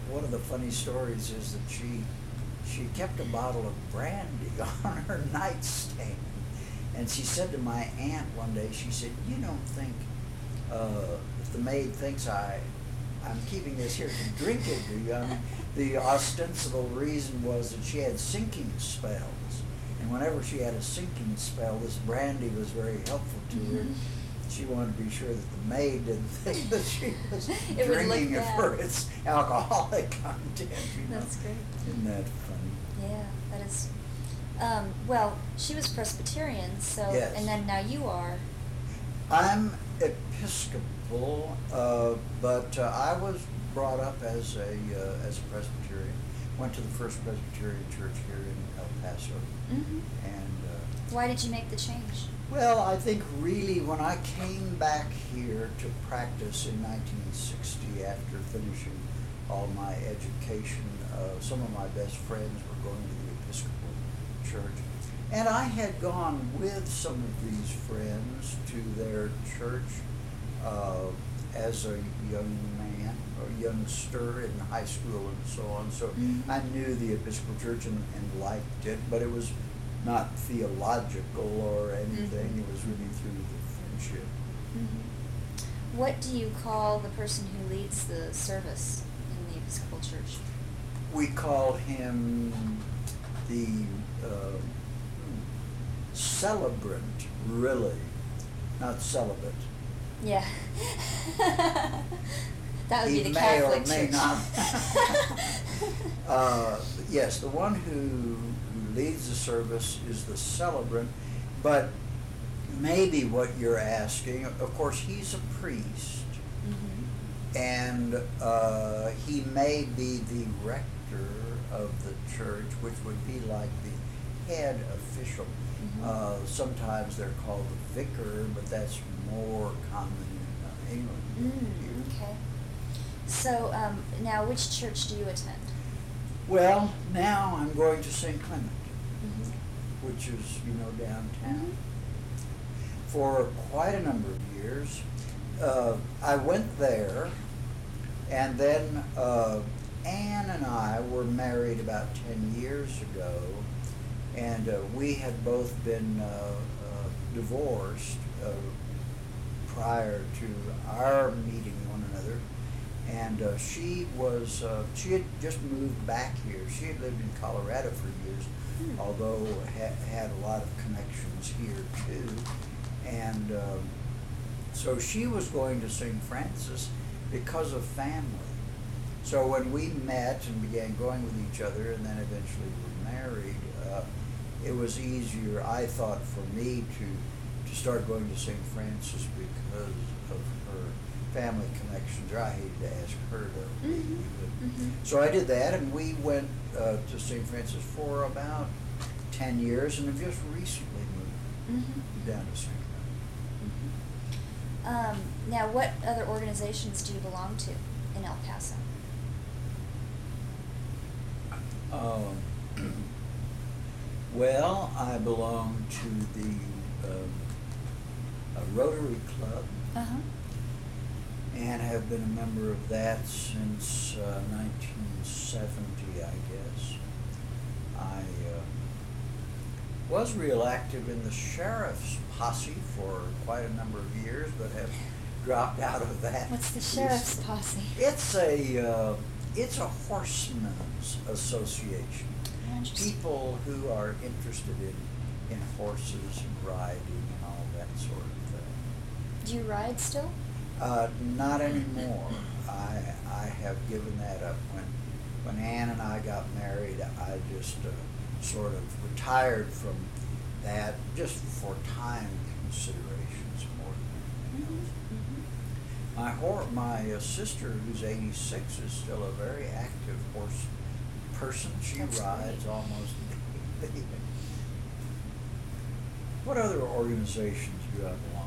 one of the funny stories is that she kept a bottle of brandy on her nightstand. And she said to my aunt one day, she said, "You don't think if the maid thinks I'm keeping this here to drink it, do you?" I mean, the ostensible reason was that she had sinking spells. And whenever she had a sinking spell, this brandy was very helpful to her. She wanted to be sure that the maid didn't think that she was drinking it for its alcoholic content. That's great. Isn't that funny? Yeah, that is. Well, she was Presbyterian, so, yes. And then now you are. I'm Episcopal, but I was brought up as a Presbyterian. Went to the First Presbyterian Church here in El Paso. Mm-hmm. And why did you make the change? well, I think really when I came back here to practice in 1960 after finishing all my education, some of my best friends were going to the Episcopal Church. And I had gone with some of these friends to their church as a young man or youngster in high school and so on. So I knew the Episcopal Church and liked it, but it was not theological or anything. It was really through the friendship. What do you call the person who leads the service in the Episcopal Church? We call him the celebrant, really, not celibate. Yeah. That would He be the may or Catholic may Church. not. Yes, the one who leads the service is the celebrant, but maybe what you're asking, of course, he's a priest, and he may be the rector of the church, which would be like the head official. Sometimes they're called the vicar, but that's more common in England. Okay. So now, which church do you attend? Well, now I'm going to St. Clement, which is, downtown. For quite a number of years. I went there, and then Ann and I were married about 10 years ago, and we had both been divorced prior to our meeting one another. And she had just moved back here. She had lived in Colorado for years, although had a lot of connections here too. And so she was going to St. Francis because of family. So when we met and began going with each other and then eventually were married, it was easier, I thought, for me to start going to St. Francis because of her family connections. I hated to ask her to leave. So I did that, and we went to St. Francis for about 10 years and have just recently moved down to St. Clement. Now, what other organizations do you belong to in El Paso? Well, I belong to the Rotary Club. And have been a member of that since 1970, I guess. I was real active in the sheriff's posse for quite a number of years, but have dropped out of that. What's the sheriff's posse? It's a horsemen's association. People who are interested in horses and riding and all that sort of thing. Do you ride still? Not anymore. I have given that up. When Ann and I got married, I just sort of retired from that just for time considerations more than anything else. My sister, who's 86, is still a very active horse person. She rides almost daily. What other organizations do I belong